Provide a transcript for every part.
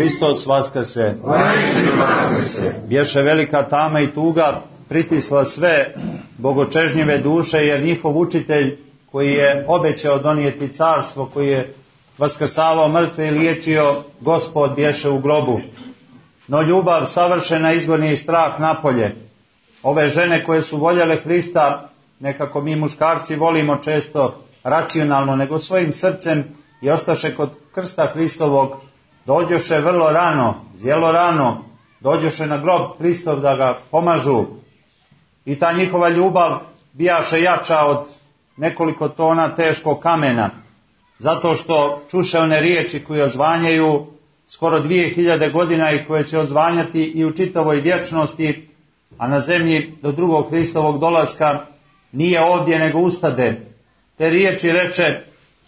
Hristos vaskrse. Bješe velika tama i tuga pritisla sve bogočežnjive duše, jer njihov učitelj koji je obećao donijeti carstvo, koji je vaskrsavao mrtve i liječio, Gospod bješe u grobu. No ljubav savršena izgoni i strah napolje. Ove žene koje su voljele Hrista, nekako mi muškarci volimo često racionalno, nego svojim srcem, i ostaše kod krsta Hristovog, dođoše vrlo rano, zjelo rano, dođoše na grob Hristov da ga pomažu, i ta njihova ljubav bijaše jača od nekoliko tona teškog kamena, zato što čuše one riječi koje odzvanjaju skoro 2000 godina i koje će odzvanjati i u čitavoj vječnosti, a na zemlji do drugog Hristovog dolaska nije ovdje nego ustade. Te riječi reče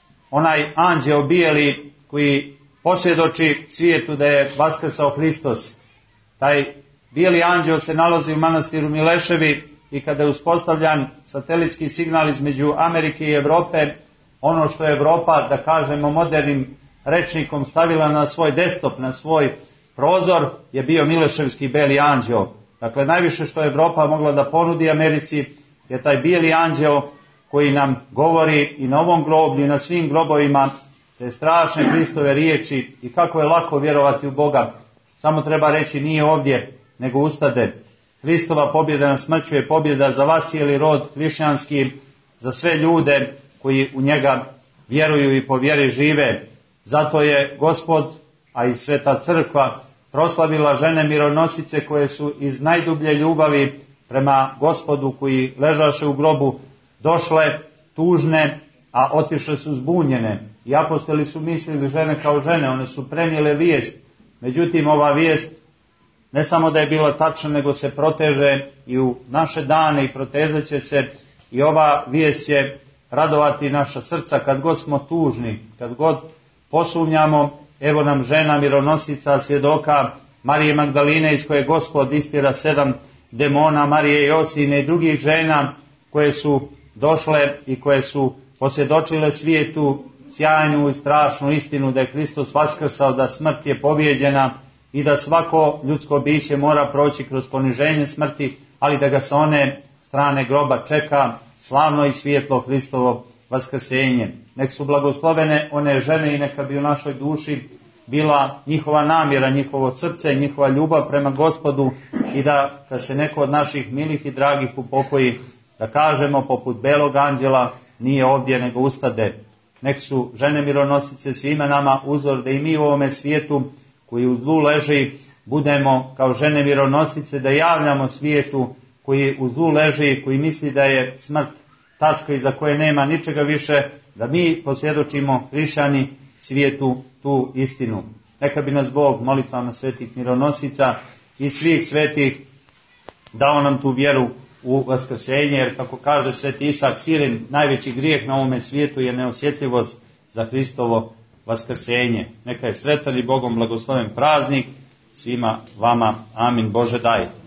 onaj anđeo bijeli koji posvjedoči svijetu da je vaskrsao Hristos. Taj bijeli anđeo se nalazi u manastiru Mileševi, i kada je uspostavljan satelitski signal između Amerike i Europe, ono što je Europa, da kažemo modernim rečnikom, stavila na svoj desktop, na svoj prozor, je bio Mileševski bijeli anđeo. Dakle, najviše što je Europa mogla da ponudi Americi je taj bijeli anđeo koji nam govori i na ovom groblju i na svim grobovima te strašne Hristove riječi, i kako je lako vjerovati u Boga. Samo treba reći nije ovdje nego ustade. Hristova pobjeda na smrću je pobjeda za vas cijeli rod hrišćanski, za sve ljude koji u njega vjeruju i po vjeri žive. Zato je Gospod, a i Sveta Crkva, proslavila žene mironosice koje su iz najdublje ljubavi prema Gospodu koji ležaše u grobu došle tužne, a otišle su zbunjene. I apostoli su mislili žene kao žene, one su prenijele vijest. Međutim, ova vijest ne samo da je bila tačna, nego se proteže i u naše dane i protezat će se, i ova vijest će radovati naša srca kad god smo tužni, kad god posumnjamo. Evo nam žena mironosica, svjedoka Marije Magdaline, iz koje Gospod istira 7 demona, Marije Josine i drugih žena koje su došle i koje su posvjedočile svijetu sjajnu i strašnu istinu da je Hristos vaskrsao, da smrt je pobjeđena i da svako ljudsko biće mora proći kroz poniženje smrti, ali da ga sa one strane groba čeka slavno i svijetlo Hristovo vaskrsenje. Nek su blagoslovene one žene i neka bi u našoj duši bila njihova namjera, njihovo srce, njihova ljubav prema Gospodu, i da kad se neko od naših milih i dragih upokoji, da kažemo poput belog anđela nije ovdje nego ustade. Nek su žene mironosice svima nama uzor da i mi u ovome svijetu koji u zlu leži budemo kao žene mironosice, da javljamo svijetu koji u zlu leži, koji misli da je smrt tačka iza koje nema ničega više, da mi posvjedočimo hrišćani svijetu tu istinu. Neka bi nas Bog molitvama svetih mironosica i svih svetih dao nam tu vjeru u vaskrsenje, jer kako kaže sveti Isak Sirin, najveći grijeh na ovome svijetu je neosjetljivost za Hristovo vaskrsenje. Neka je sretan i Bogom blagosloven praznik svima vama. Amin. Bože daj.